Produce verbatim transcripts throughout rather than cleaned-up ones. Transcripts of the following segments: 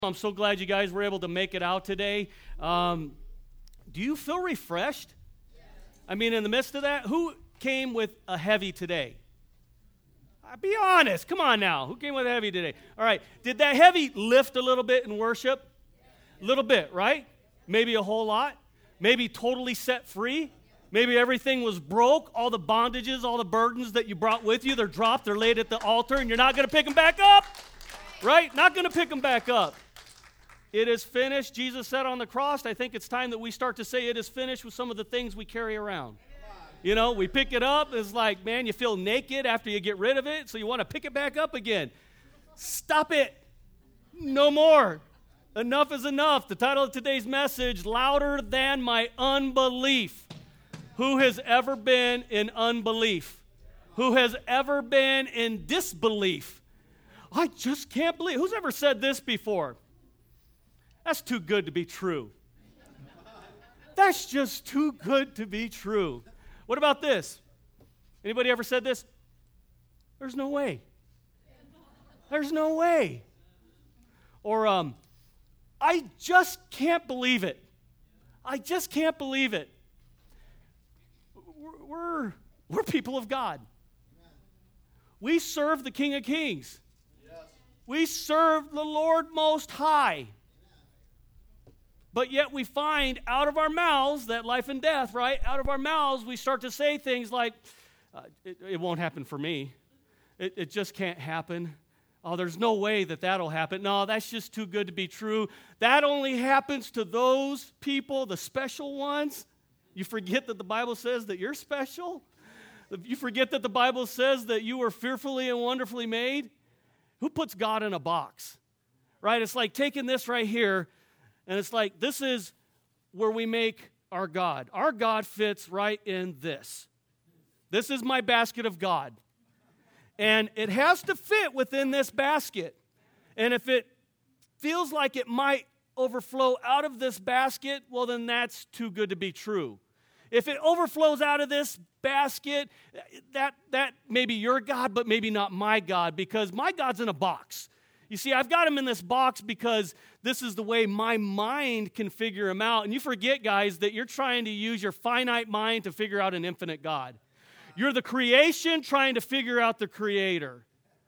I'm so glad you guys were able to make it out today. Um, do you feel refreshed? Yes. I mean, in the midst of that, who came with a heavy today? Uh, be honest. Come on now. Who came with a heavy today? All right. Did that heavy lift a little bit in worship? A little bit, right? Maybe a whole lot? Maybe totally set free? Maybe everything was broke, all the bondages, all the burdens that you brought with you, they're dropped, they're laid at the altar, and you're not going to pick them back up? Right? Not going to pick them back up. It is finished. Jesus said on the cross, I think it's time that we start to say it is finished with some of the things we carry around. You know, we pick it up. It's like, man, you feel naked after you get rid of it, so you want to pick it back up again. Stop it. No more. Enough is enough. The title of today's message, Louder Than My Unbelief. Who has ever been in unbelief? Who has ever been in disbelief? I just can't believe. Who's ever said this before? That's too good to be true. That's just too good to be true. What about this? Anybody ever said this? There's no way. There's no way. Or, um, I just can't believe it. I just can't believe it. We're, we're, we're people of God. We serve the King of Kings. We serve the Lord Most High. But yet we find out of our mouths, that life and death, right? Out of our mouths, we start to say things like, uh, it, it won't happen for me. It, it just can't happen. Oh, there's no way that that'll happen. No, that's just too good to be true. That only happens to those people, the special ones. You forget that the Bible says that you're special. You forget that the Bible says that you were fearfully and wonderfully made. Who puts God in a box? Right? It's like taking this right here, and it's like, this is where we make our God. Our God fits right in this. This is my basket of God. And it has to fit within this basket. And if it feels like it might overflow out of this basket, well, then that's too good to be true. If it overflows out of this basket, that, that may be your God, but maybe not my God, because my God's in a box. You see, I've got him in this box because this is the way my mind can figure him out. And you forget, guys, that you're trying to use your finite mind to figure out an infinite God. You're the creation trying to figure out the Creator.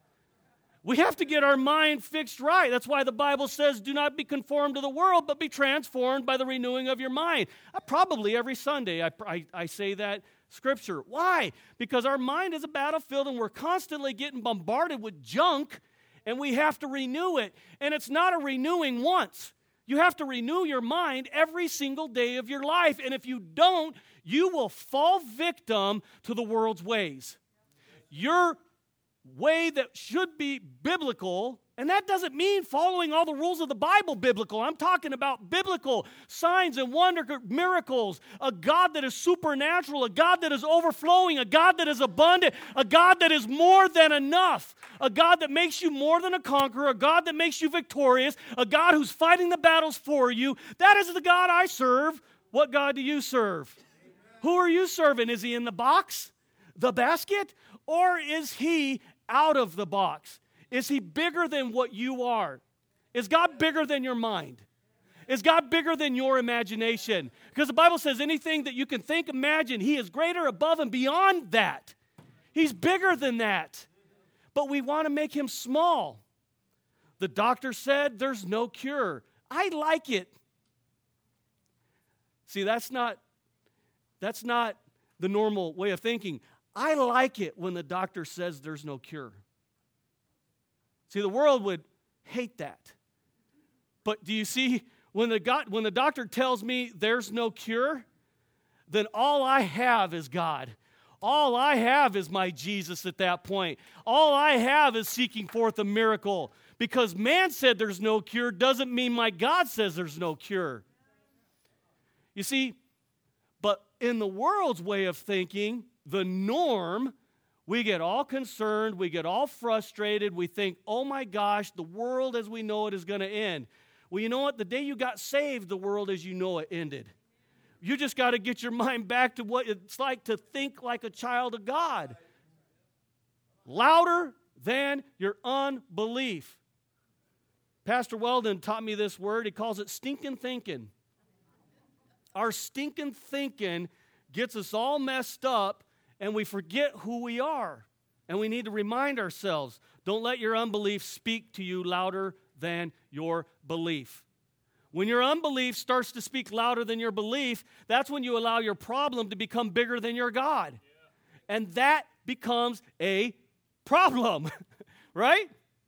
We have to get our mind fixed right. That's why the Bible says, do not be conformed to the world, but be transformed by the renewing of your mind. Uh, probably every Sunday I, I, I say that scripture. Why? Because our mind is a battlefield and we're constantly getting bombarded with junk, and we have to renew it. And it's not a renewing once. You have to renew your mind every single day of your life. And if you don't, you will fall victim to the world's ways. Your way that should be biblical, and that doesn't mean following all the rules of the Bible biblical. I'm talking about biblical signs and wonder miracles, a God that is supernatural, a God that is overflowing, a God that is abundant, a God that is more than enough, a God that makes you more than a conqueror, a God that makes you victorious, a God who's fighting the battles for you. That is the God I serve. What God do you serve? Who are you serving? Is he in the box, the basket, or is he out of the box? Is he bigger than what you are? Is God bigger than your mind? Is God bigger than your imagination? Because the Bible says anything that you can think, imagine, he is greater above and beyond that. He's bigger than that. But we want to make him small. The doctor said there's no cure. I like it. See, that's not, that's not the normal way of thinking. I like it when the doctor says there's no cure. See, the world would hate that. But do you see, when the, God, when the doctor tells me there's no cure, then all I have is God. All I have is my Jesus at that point. All I have is seeking forth a miracle. Because man said there's no cure doesn't mean my God says there's no cure. You see, but in the world's way of thinking, the norm, we get all concerned, we get all frustrated, we think, oh my gosh, the world as we know it is going to end. Well, you know what? The day you got saved, the world as you know it ended. You just got to get your mind back to what it's like to think like a child of God. Louder than your unbelief. Pastor Weldon taught me this word. He calls it stinking thinking. Our stinking thinking gets us all messed up, and we forget who we are. And we need to remind ourselves, don't let your unbelief speak to you louder than your belief. When your unbelief starts to speak louder than your belief, that's when you allow your problem to become bigger than your God. Yeah. And that becomes a problem, right?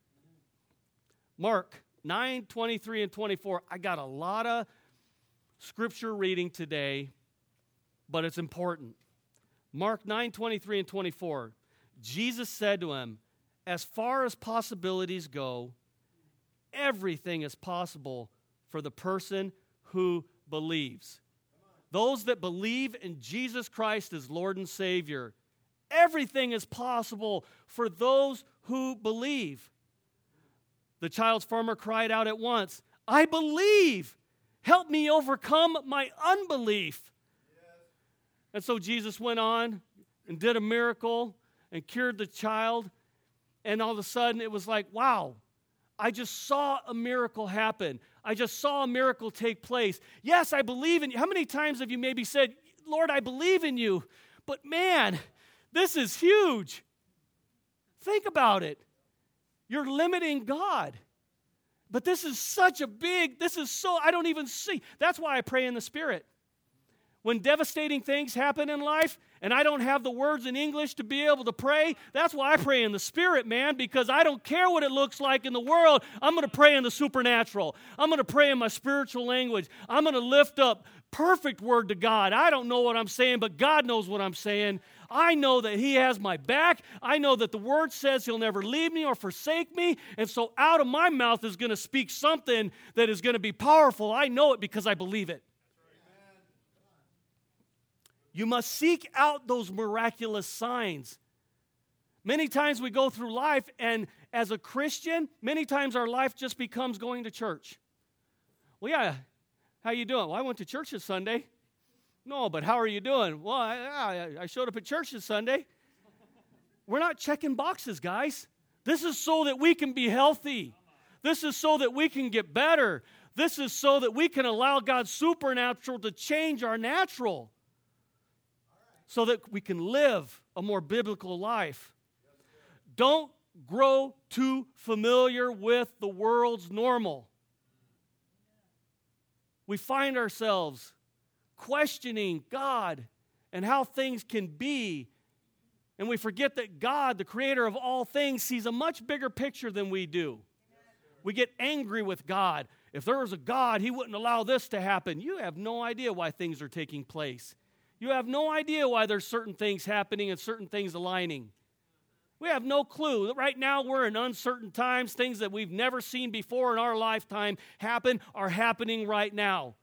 Mark nine, twenty-three and twenty-four. I got a lot of scripture reading today, but it's important. Mark nine, twenty-three and twenty-four. Jesus said to him, as far as possibilities go, everything is possible for the person who believes. Those that believe in Jesus Christ as Lord and Savior, everything is possible for those who believe. The child's farmer cried out at once, I believe. Help me overcome my unbelief. Yes. And so Jesus went on and did a miracle and cured the child. And all of a sudden it was like, wow, I just saw a miracle happen. I just saw a miracle take place. Yes, I believe in you. How many times have you maybe said, Lord, I believe in you, but man, this is huge. Think about it. You're limiting God. But this is such a big, this is so, I don't even see. That's why I pray in the Spirit. When devastating things happen in life and I don't have the words in English to be able to pray, that's why I pray in the Spirit, man, because I don't care what it looks like in the world. I'm going to pray in the supernatural. I'm going to pray in my spiritual language. I'm going to lift up perfect word to God. I don't know what I'm saying, but God knows what I'm saying. I know that He has my back. I know that the Word says He'll never leave me or forsake me, and so out of my mouth is going to speak something that is going to be powerful. I know it because I believe it. You must seek out those miraculous signs. Many times we go through life, and as a Christian, many times our life just becomes going to church. Well, yeah, how you doing? Well, I went to church this Sunday. No, but how are you doing? Well, I, I, I showed up at church this Sunday. We're not checking boxes, guys. This is so that we can be healthy. This is so that we can get better. This is so that we can allow God's supernatural to change our natural, so that we can live a more biblical life. Don't grow too familiar with the world's normal. We find ourselves questioning God and how things can be, and we forget that God, the creator of all things, sees a much bigger picture than we do. We get angry with God. If there was a God, He wouldn't allow this to happen. You have no idea why things are taking place. You have no idea why there's certain things happening and certain things aligning. We have no clue. Right now we're in uncertain times. Things that we've never seen before in our lifetime happen are happening right now.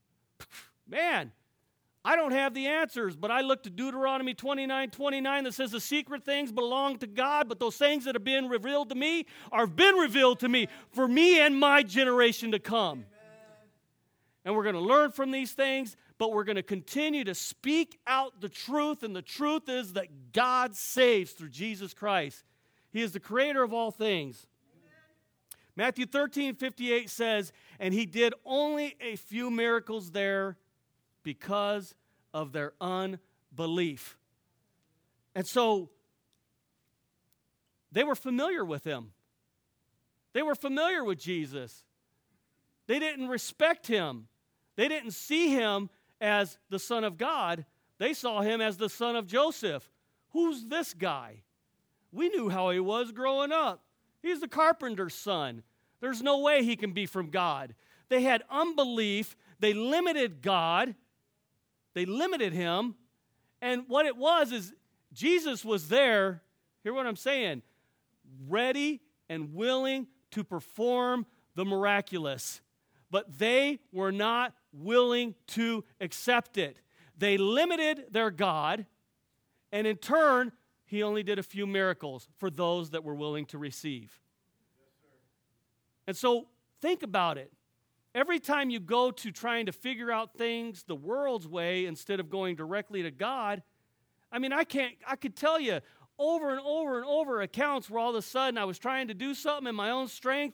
Man, I don't have the answers, but I look to Deuteronomy twenty-nine twenty-nine that says the secret things belong to God, but those things that have been revealed to me have been revealed to me for me and my generation to come. Amen. And we're going to learn from these things, but we're going to continue to speak out the truth, and the truth is that God saves through Jesus Christ. He is the creator of all things. Amen. Matthew thirteen fifty-eight says, and He did only a few miracles there because of their unbelief. And so they were familiar with Him. They were familiar with Jesus. They didn't respect Him. They didn't see Him as the Son of God. They saw Him as the son of Joseph. Who's this guy? We knew how he was growing up. He's the carpenter's son. There's no way he can be from God. They had unbelief. They limited God. They limited Him. And what it was is Jesus was there, hear what I'm saying, ready and willing to perform the miraculous. But they were not willing to accept it. They limited their God, and in turn, He only did a few miracles for those that were willing to receive. Yes, sir. And so, think about it. Every time you go to trying to figure out things the world's way instead of going directly to God, I mean, I can't, I could tell you over and over and over accounts where all of a sudden I was trying to do something in my own strength,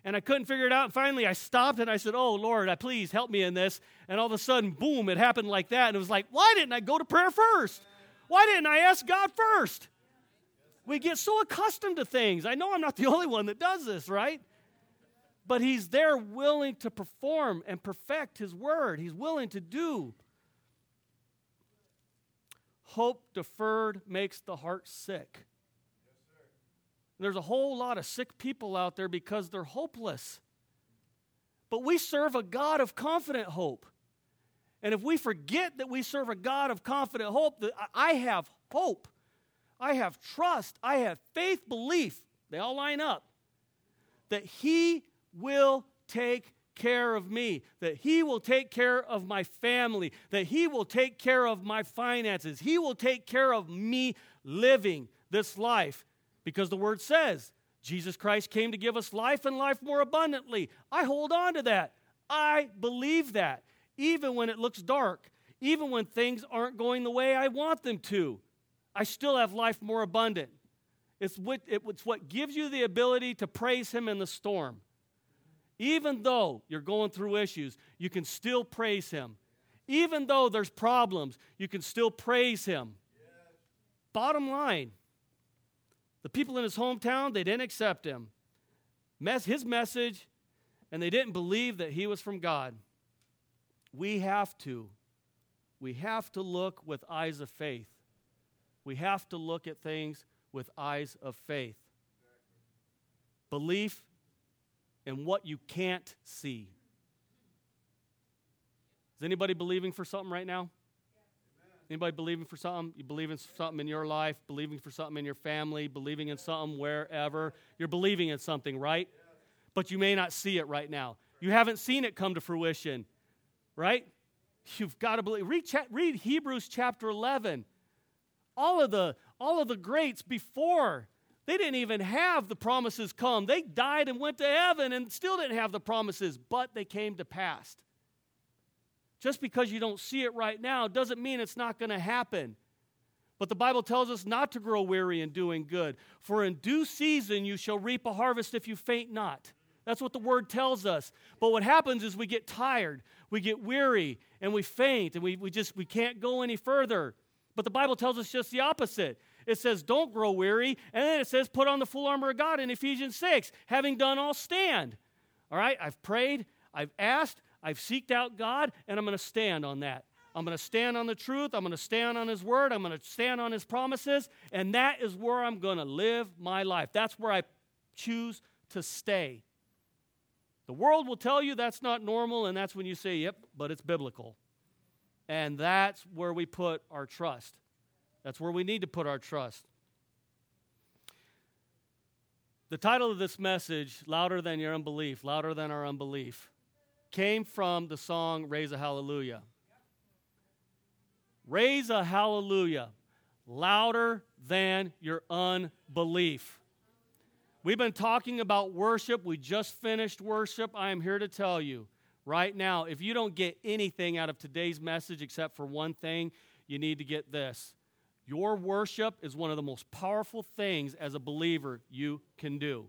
And I couldn't figure it out. And finally, I stopped and I said, oh, Lord, I please help me in this. And all of a sudden, boom, it happened like that. And it was like, why didn't I go to prayer first? Why didn't I ask God first? We get so accustomed to things. I know I'm not the only one that does this, right? But he's there willing to perform and perfect his word. He's willing to do. Hope deferred makes the heart sick. There's a whole lot of sick people out there because they're hopeless. But we serve a God of confident hope. And if we forget that we serve a God of confident hope, that I have hope, I have trust, I have faith, belief, they all line up, that he will take care of me, that he will take care of my family, that he will take care of my finances, he will take care of me living this life. Because the word says, Jesus Christ came to give us life and life more abundantly. I hold on to that. I believe that. Even when it looks dark, even when things aren't going the way I want them to, I still have life more abundant. It's what, it's what gives you the ability to praise him in the storm. Even though you're going through issues, you can still praise him. Even though there's problems, you can still praise him. Yes. Bottom line, the people in his hometown, they didn't accept him, Mess, his message, and they didn't believe that he was from God. We have to. We have to look with eyes of faith. We have to look at things with eyes of faith. Belief in what you can't see. Is anybody believing for something right now? Anybody believing for something? You believe in something in your life, believing for something in your family, believing in something wherever. You're believing in something, right? But you may not see it right now. You haven't seen it come to fruition, right? You've got to believe. Read, read Hebrews chapter eleven. All of the, all of the greats before, they didn't even have the promises come. They died and went to heaven and still didn't have the promises, but they came to pass. Just because you don't see it right now doesn't mean it's not going to happen. But the Bible tells us not to grow weary in doing good. For in due season you shall reap a harvest if you faint not. That's what the word tells us. But what happens is we get tired, we get weary, and we faint, and we, we just we can't go any further. But the Bible tells us just the opposite. It says, don't grow weary, and then it says, put on the full armor of God in Ephesians six, having done all stand. All right, I've prayed, I've asked, I've seeked out God, and I'm going to stand on that. I'm going to stand on the truth. I'm going to stand on his word. I'm going to stand on his promises, and that is where I'm going to live my life. That's where I choose to stay. The world will tell you that's not normal, and that's when you say, yep, but it's biblical. And that's where we put our trust. That's where we need to put our trust. The title of this message, Louder Than Your Unbelief, Louder Than Our Unbelief, came from the song Raise a Hallelujah. Raise a hallelujah, louder than your unbelief. We've been talking about worship. We just finished worship. I am here to tell you right now, if you don't get anything out of today's message except for one thing, you need to get this. Your worship is one of the most powerful things as a believer you can do.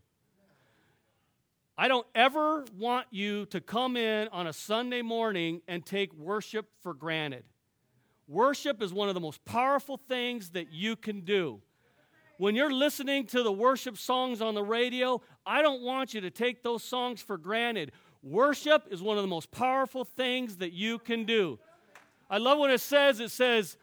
I don't ever want you to come in on a Sunday morning and take worship for granted. Worship is one of the most powerful things that you can do. When you're listening to the worship songs on the radio, I don't want you to take those songs for granted. Worship is one of the most powerful things that you can do. I love when it says, it says,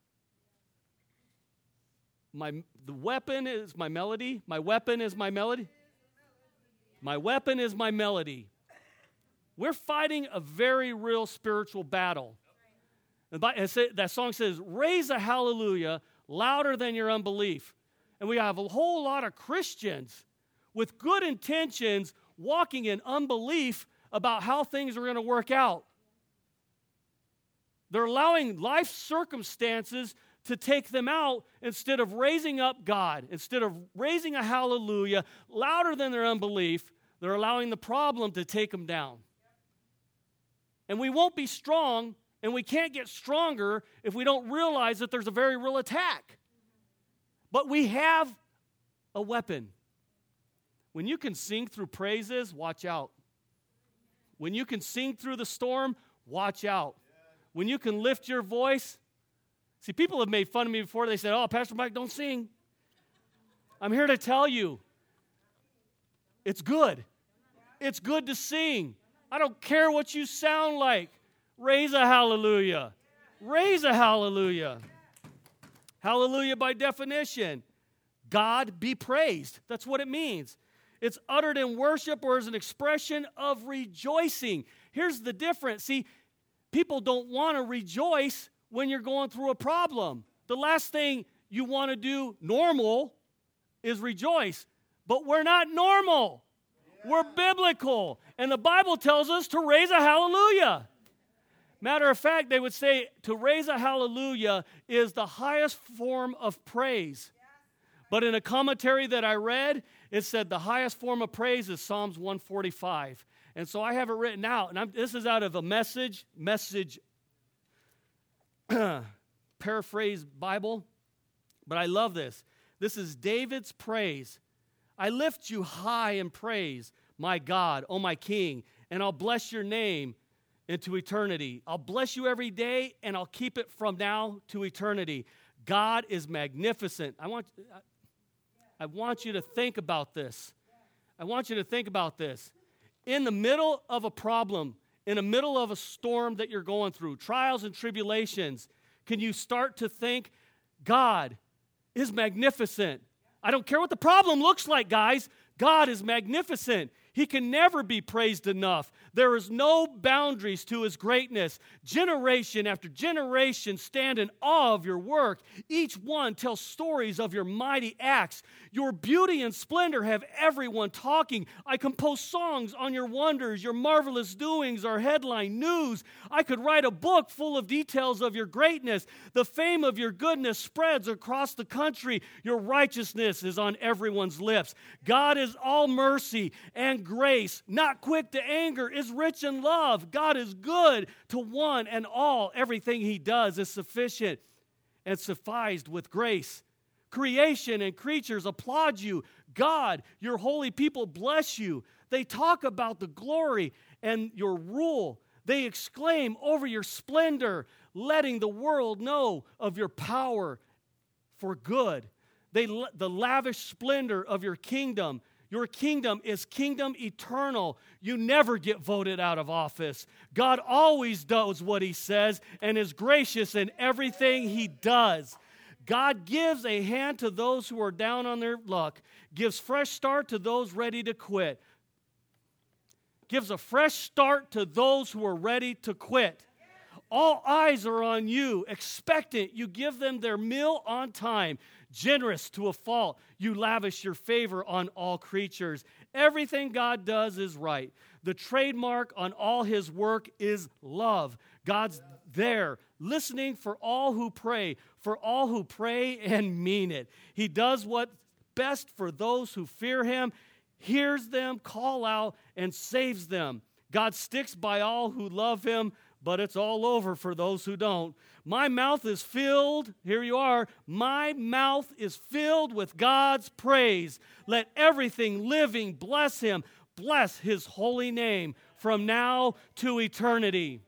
my the weapon is my melody. My weapon is my melody. My weapon is my melody. We're fighting a very real spiritual battle. That song says, raise a hallelujah louder than your unbelief. And we have a whole lot of Christians with good intentions walking in unbelief about how things are going to work out. They're allowing life circumstances to take them out instead of raising up God, instead of raising a hallelujah louder than their unbelief. They're allowing the problem to take them down. And we won't be strong, and we can't get stronger if we don't realize that there's a very real attack. But we have a weapon. When you can sing through praises, watch out. When you can sing through the storm, watch out. When you can lift your voice. See, people have made fun of me before. They said, oh, Pastor Mike, don't sing. I'm here to tell you, it's good. It's good to sing. I don't care what you sound like. Raise a hallelujah. Raise a hallelujah. Hallelujah by definition. God be praised. That's what it means. It's uttered in worship or as an expression of rejoicing. Here's the difference. See, people don't want to rejoice when you're going through a problem. The last thing you want to do normal is rejoice. But we're not normal. Yeah. We're biblical. And the Bible tells us to raise a hallelujah. Matter of fact, they would say to raise a hallelujah is the highest form of praise. But in a commentary that I read, it said the highest form of praise is Psalms one forty-five. And so I have it written out. And I'm, this is out of a message, message, paraphrase Bible. But I love this. This is David's praise. I lift you high in praise, my God, O my King, and I'll bless your name into eternity. I'll bless you every day, and I'll keep it from now to eternity. God is magnificent. I want, I want you to think about this. I want you to think about this. In the middle of a problem, in the middle of a storm that you're going through, trials and tribulations, can you start to think, God is magnificent. I don't care what the problem looks like, guys. God is magnificent. He can never be praised enough. There is no boundaries to his greatness. Generation after generation stand in awe of your work. Each one tells stories of your mighty acts. Your beauty and splendor have everyone talking. I compose songs on your wonders. Your marvelous doings are headline news. I could write a book full of details of your greatness. The fame of your goodness spreads across the country. Your righteousness is on everyone's lips. God is all mercy and grace, not quick to anger, is rich in love. God is good to one and all. Everything he does is sufficient and sufficed with grace. Creation and creatures applaud you. God, your holy people bless you. They talk about the glory and your rule. They exclaim over your splendor, letting the world know of your power for good. They, the lavish splendor of your kingdom. Your kingdom is kingdom eternal. You never get voted out of office. God always does what he says and is gracious in everything he does. God gives a hand to those who are down on their luck, gives fresh start to those ready to quit, gives a fresh start to those who are ready to quit. All eyes are on you, expectant. You give them their meal on time. Generous to a fault, you lavish your favor on all creatures. Everything God does is right. The trademark on all his work is love. God's there, listening for all who pray, for all who pray and mean it. He does what's best for those who fear him, hears them call out, and saves them. God sticks by all who love him, but it's all over for those who don't. My mouth is filled, here you are, my mouth is filled with God's praise. Let everything living bless him. Bless his holy name from now to eternity.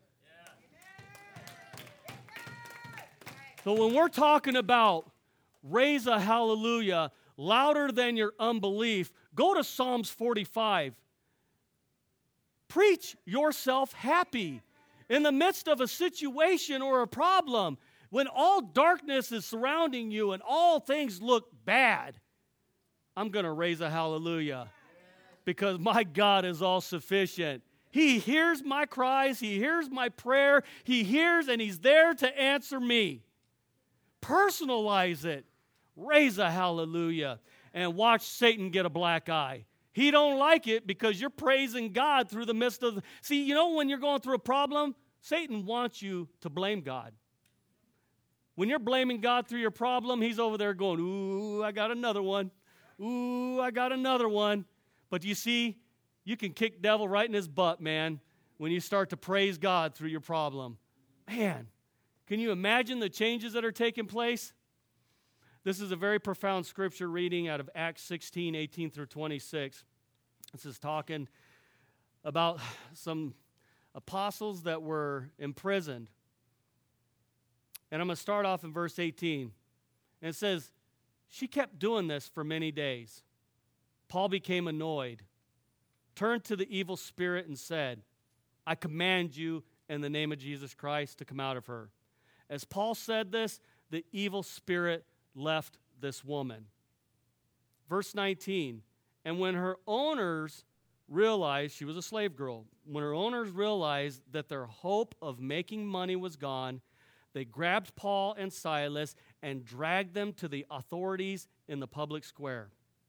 So when we're talking about raise a hallelujah louder than your unbelief, go to Psalms forty-five. Preach yourself happy. In the midst of a situation or a problem, when all darkness is surrounding you and all things look bad, I'm going to raise a hallelujah because my God is all sufficient. He hears my cries. He hears my prayer. He hears and he's there to answer me. Personalize it. Raise a hallelujah and watch Satan get a black eye. He don't like it because you're praising God through the midst of the... See, you know when you're going through a problem, Satan wants you to blame God. When you're blaming God through your problem, he's over there going, ooh, I got another one. Ooh, I got another one. But you see, you can kick devil right in his butt, man, when you start to praise God through your problem. Man, can you imagine the changes that are taking place? This is a very profound scripture reading out of Acts sixteen, eighteen through twenty-six. This is talking about some apostles that were imprisoned. And I'm going to start off in verse eighteen. And it says, she kept doing this for many days. Paul became annoyed, turned to the evil spirit and said, I command you in the name of Jesus Christ to come out of her. As Paul said this, the evil spirit left this woman. Verse nineteen, and when her owners realized, she was a slave girl, when her owners realized that their hope of making money was gone, they grabbed Paul and Silas and dragged them to the authorities in the public square.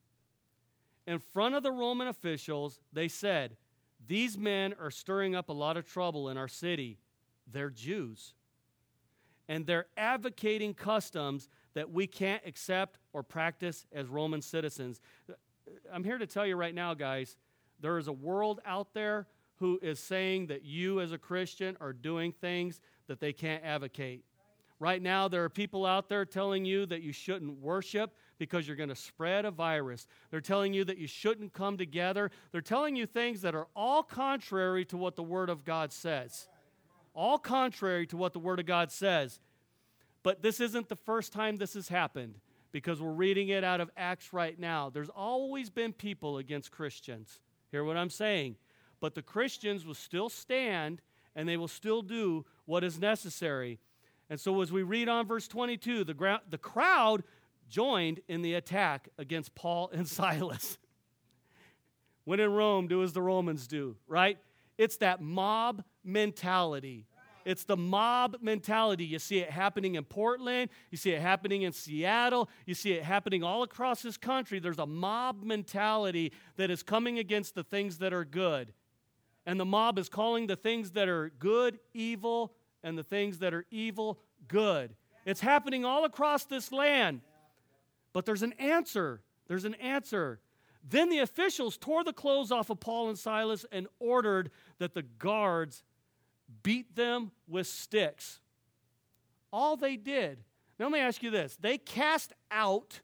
In front of the Roman officials, they said, these men are stirring up a lot of trouble in our city. They're Jews. And they're advocating customs that we can't accept or practice as Roman citizens. I'm here to tell you right now, guys, there is a world out there who is saying that you as a Christian are doing things that they can't advocate. Right now, there are people out there telling you that you shouldn't worship because you're going to spread a virus. They're telling you that you shouldn't come together. They're telling you things that are all contrary to what the Word of God says. All contrary to what the Word of God says. But this isn't the first time this has happened, because we're reading it out of Acts right now. There's always been people against Christians. Hear what I'm saying? But the Christians will still stand, and they will still do what is necessary. And so as we read on verse twenty-two, the, gra- the crowd joined in the attack against Paul and Silas. When in Rome, do as the Romans do, right? It's that mob mentality. It's the mob mentality. You see it happening in Portland. You see it happening in Seattle. You see it happening all across this country. There's a mob mentality that is coming against the things that are good. And the mob is calling the things that are good, evil, and the things that are evil, good. It's happening all across this land. But there's an answer. There's an answer. Then the officials tore the clothes off of Paul and Silas and ordered that the guards beat them with sticks. All they did. Now let me ask you this. They cast out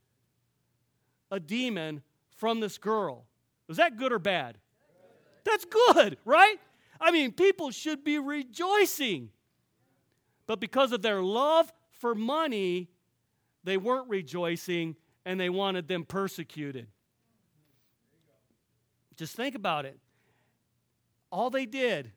a demon from this girl. Was that good or bad? That's good, right? I mean, people should be rejoicing. But because of their love for money, they weren't rejoicing, and they wanted them persecuted. Just think about it. All they did,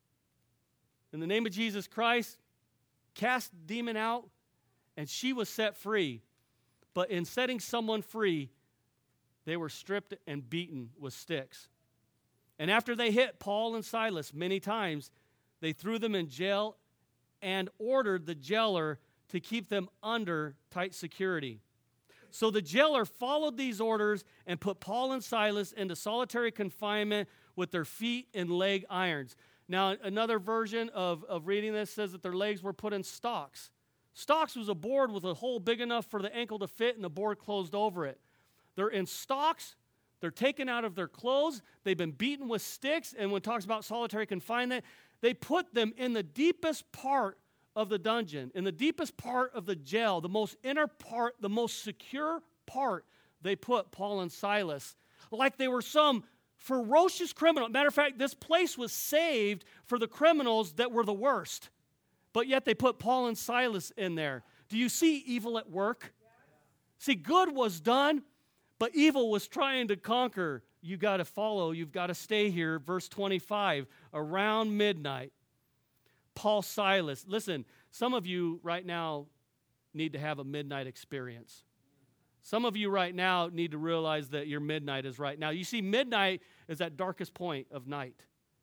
in the name of Jesus Christ, cast the demon out, and she was set free. But in setting someone free, they were stripped and beaten with sticks. And after they hit Paul and Silas many times, they threw them in jail and ordered the jailer to keep them under tight security. So the jailer followed these orders and put Paul and Silas into solitary confinement with their feet in leg irons. Now, another version of, of reading this says that their legs were put in stocks. Stocks was a board with a hole big enough for the ankle to fit, and the board closed over it. They're in stocks. They're taken out of their clothes. They've been beaten with sticks. And when it talks about solitary confinement, they put them in the deepest part of the dungeon, in the deepest part of the jail, the most inner part, the most secure part. They put Paul and Silas like they were some ferocious criminal. Matter of fact, this place was saved for the criminals that were the worst. But yet they put Paul and Silas in there. Do you see evil at work? See, good was done, but evil was trying to conquer. You got to follow. You've got to stay here. Verse twenty-five, around midnight, Paul, Silas. Listen, some of you right now need to have a midnight experience. Some of you right now need to realize that your midnight is right now. You see, midnight is that darkest point of night.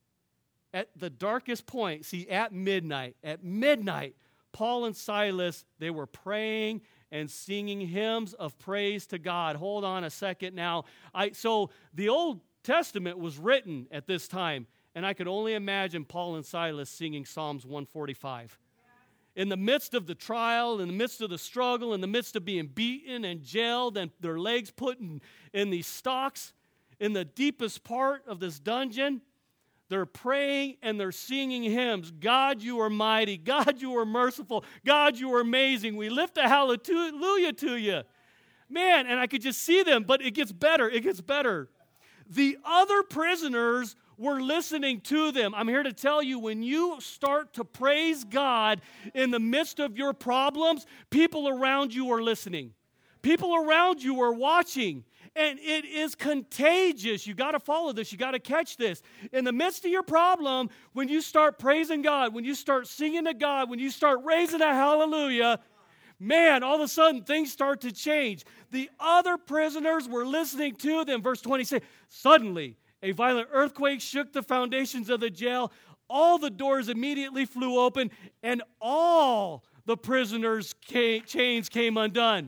At the darkest point, see, at midnight, at midnight, Paul and Silas, they were praying and singing hymns of praise to God. Hold on a second now. I so the Old Testament was written at this time, and I could only imagine Paul and Silas singing Psalms one forty-five. In the midst of the trial, in the midst of the struggle, in the midst of being beaten and jailed and their legs put in, in these stocks, in the deepest part of this dungeon, they're praying and they're singing hymns. God, you are mighty. God, you are merciful. God, you are amazing. We lift a hallelujah to you. Man, and I could just see them, but it gets better. It gets better. The other prisoners were listening to them. I'm here to tell you, when you start to praise God in the midst of your problems, people around you are listening. People around you are watching. And it is contagious. You got to follow this. You got to catch this. In the midst of your problem, when you start praising God, when you start singing to God, when you start raising a hallelujah, man, all of a sudden things start to change. The other prisoners were listening to them. Verse twenty says, suddenly a violent earthquake shook the foundations of the jail. All the doors immediately flew open, and all the prisoners' chains came undone.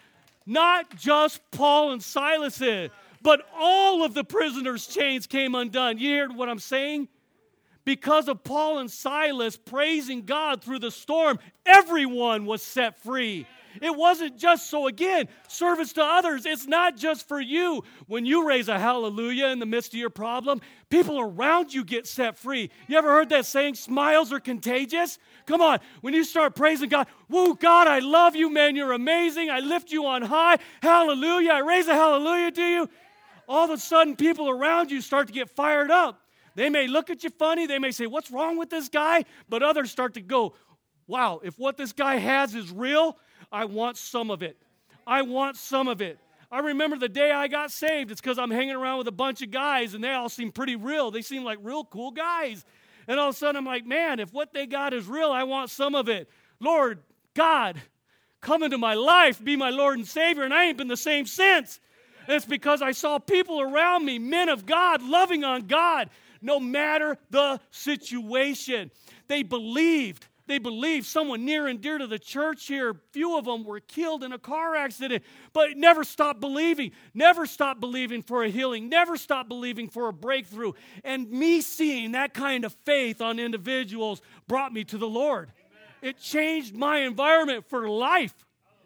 Not just Paul and Silas, but all of the prisoners' chains came undone. You hear what I'm saying? Because of Paul and Silas praising God through the storm, everyone was set free. It wasn't just, so again, service to others. It's not just for you. When you raise a hallelujah in the midst of your problem, people around you get set free. You ever heard that saying, smiles are contagious? Come on, when you start praising God, woo, God, I love you, man, you're amazing. I lift you on high. Hallelujah. I raise a hallelujah to you. All of a sudden, people around you start to get fired up. They may look at you funny. They may say, what's wrong with this guy? But others start to go, wow, if what this guy has is real, I want some of it. I want some of it. I remember the day I got saved. It's because I'm hanging around with a bunch of guys, and they all seem pretty real. They seem like real cool guys. And all of a sudden, I'm like, man, if what they got is real, I want some of it. Lord, God, come into my life, be my Lord and Savior, and I ain't been the same since. And it's because I saw people around me, men of God, loving on God, no matter the situation. They believed. They believed. Someone near and dear to the church here, few of them were killed in a car accident, but never stopped believing, never stopped believing for a healing, never stopped believing for a breakthrough. And me seeing that kind of faith on individuals brought me to the Lord. Amen. It changed my environment for life.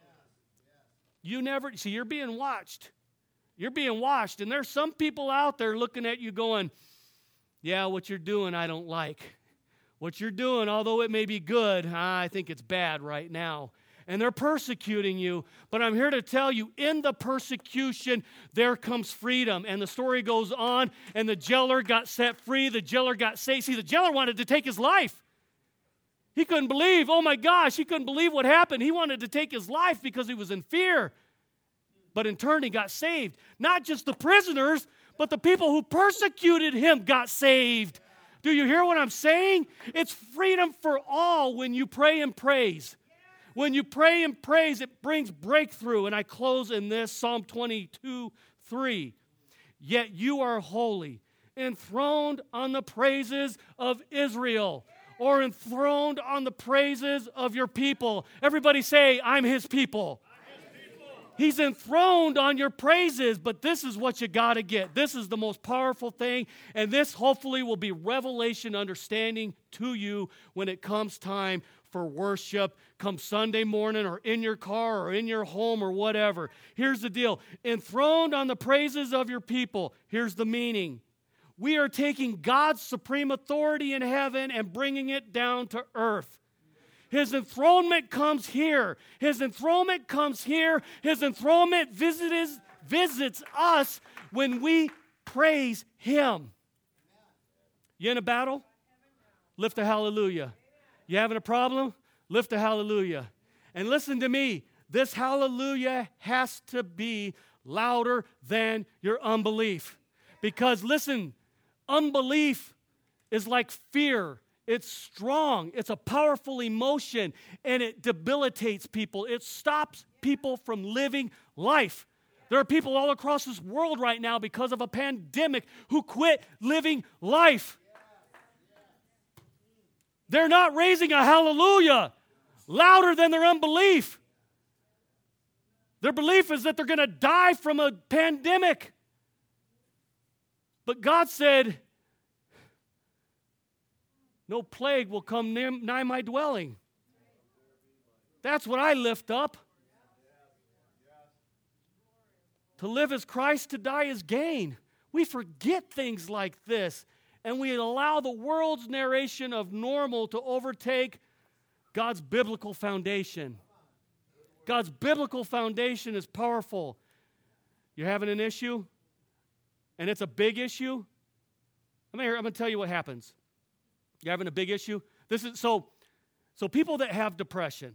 You never, see, you're being watched. You're being watched, and there's some people out there looking at you going, yeah, what you're doing I don't like. What you're doing, although it may be good, I think it's bad right now. And they're persecuting you. But I'm here to tell you, in the persecution, there comes freedom. And the story goes on, and the jailer got set free. The jailer got saved. See, the jailer wanted to take his life. He couldn't believe, oh my gosh, he couldn't believe what happened. He wanted to take his life because he was in fear. But in turn, he got saved. Not just the prisoners, but the people who persecuted him got saved. Do you hear what I'm saying? It's freedom for all when you pray and praise. When you pray and praise, it brings breakthrough. And I close in this, Psalm twenty-two, three. Yet you are holy, enthroned on the praises of Israel, or enthroned on the praises of your people. Everybody say, I'm his people. He's enthroned on your praises, but this is what you got to get. This is the most powerful thing, and this hopefully will be revelation understanding to you when it comes time for worship, come Sunday morning or in your car or in your home or whatever. Here's the deal. Enthroned on the praises of your people. Here's the meaning. We are taking God's supreme authority in heaven and bringing it down to earth. His enthronement comes here. His enthronement comes here. His enthronement visits, visits us when we praise him. You in a battle? Lift a hallelujah. You having a problem? Lift a hallelujah. And listen to me. This hallelujah has to be louder than your unbelief. Because listen, unbelief is like fear. It's strong. It's a powerful emotion, and it debilitates people. It stops people from living life. There are people all across this world right now because of a pandemic who quit living life. They're not raising a hallelujah louder than their unbelief. Their belief is that they're going to die from a pandemic. But God said, no plague will come near, nigh my dwelling. That's what I lift up. To live as Christ, to die as gain. We forget things like this, and we allow the world's narration of normal to overtake God's biblical foundation. God's biblical foundation is powerful. You're having an issue? and it's a big issue, I'm going to tell you what happens. You're having a big issue? This is so, so people that have depression,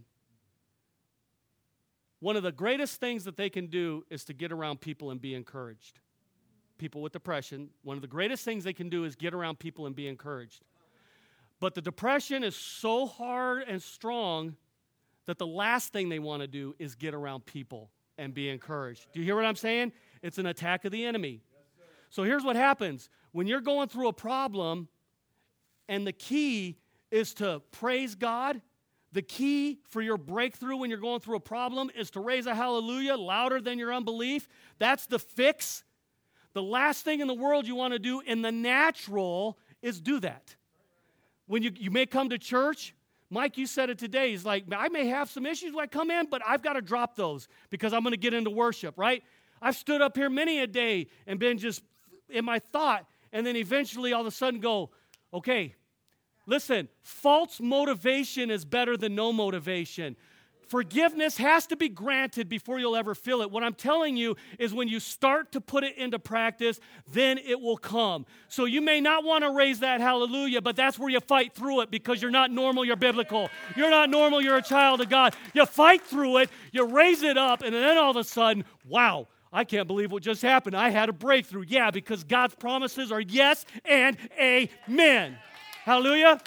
one of the greatest things that they can do is to get around people and be encouraged. People with depression, one of the greatest things they can do is get around people and be encouraged. But the depression is so hard and strong that the last thing they want to do is get around people and be encouraged. Do you hear what I'm saying? It's an attack of the enemy. So here's what happens. When you're going through a problem, and the key is to praise God, the key for your breakthrough when you're going through a problem is to raise a hallelujah louder than your unbelief. That's the fix. The last thing in the world you want to do in the natural is do that. When you, you may come to church, Mike, you said it today. He's like, I may have some issues when I come in, but I've got to drop those because I'm going to get into worship, right? I've stood up here many a day and been just in my thought, and then eventually all of a sudden go, okay, listen, false motivation is better than no motivation. Forgiveness has to be granted before you'll ever feel it. What I'm telling you is when you start to put it into practice, then it will come. So you may not want to raise that hallelujah, but that's where you fight through it because you're not normal, you're biblical. You're not normal, you're a child of God. You fight through it, you raise it up, and then all of a sudden, wow, I can't believe what just happened. I had a breakthrough. Yeah, because God's promises are yes and amen. Hallelujah.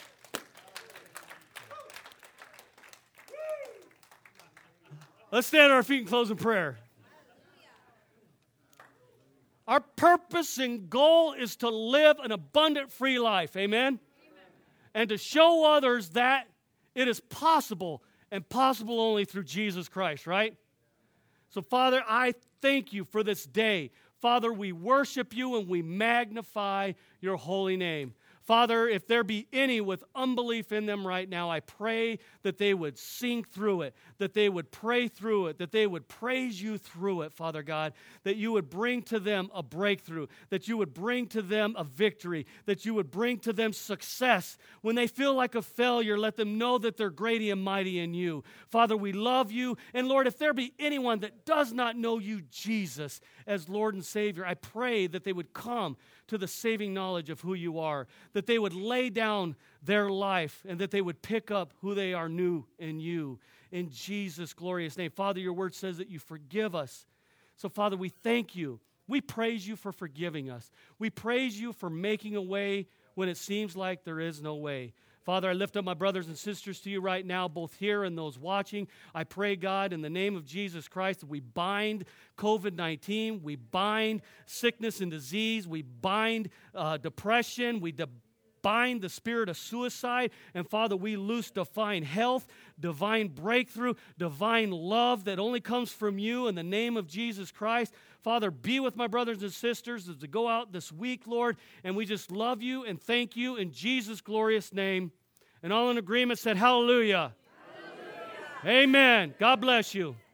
Let's stand on our feet and close in prayer. Our purpose and goal is to live an abundant, free life. Amen? Amen? And to show others that it is possible, and possible only through Jesus Christ, right? So, Father, I thank you for this day. Father, we worship you and we magnify your holy name. Father, if there be any with unbelief in them right now, I pray that they would sing through it, that they would pray through it, that they would praise you through it, Father God, that you would bring to them a breakthrough, that you would bring to them a victory, that you would bring to them success. When they feel like a failure, let them know that they're great and mighty in you. Father, we love you. And Lord, if there be anyone that does not know you, Jesus, as Lord and Savior, I pray that they would come to the saving knowledge of who you are, that they would lay down their life and that they would pick up who they are new in you. In Jesus' glorious name. Father, your word says that you forgive us. So, Father, we thank you. We praise you for forgiving us. We praise you for making a way when it seems like there is no way. Father, I lift up my brothers and sisters to you right now, both here and those watching. I pray, God, in the name of Jesus Christ, that we bind covid nineteen, we bind sickness and disease, we bind uh, depression, we de- bind the spirit of suicide, and Father, we loose divine health, divine breakthrough, divine love that only comes from you in the name of Jesus Christ. Father, be with my brothers and sisters as they go out this week, Lord, and we just love you and thank you in Jesus' glorious name. And all in agreement said, hallelujah. Hallelujah. Amen. God bless you.